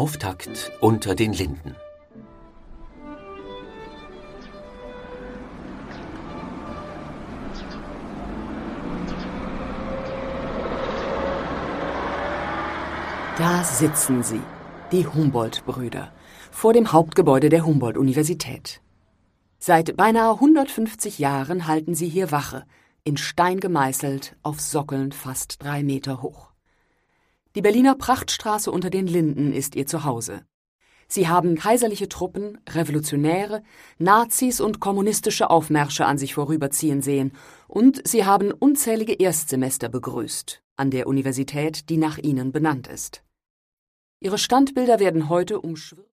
Auftakt unter den Linden. Da sitzen sie, die Humboldt-Brüder, vor dem Hauptgebäude der Humboldt-Universität. Seit beinahe 150 Jahren halten sie hier Wache, in Stein gemeißelt, auf Sockeln fast 3 Meter hoch. Die Berliner Prachtstraße unter den Linden ist ihr Zuhause. Sie haben kaiserliche Truppen, Revolutionäre, Nazis und kommunistische Aufmärsche an sich vorüberziehen sehen, und sie haben unzählige Erstsemester begrüßt, an der Universität, die nach ihnen benannt ist. Ihre Standbilder werden heute umschwirrt.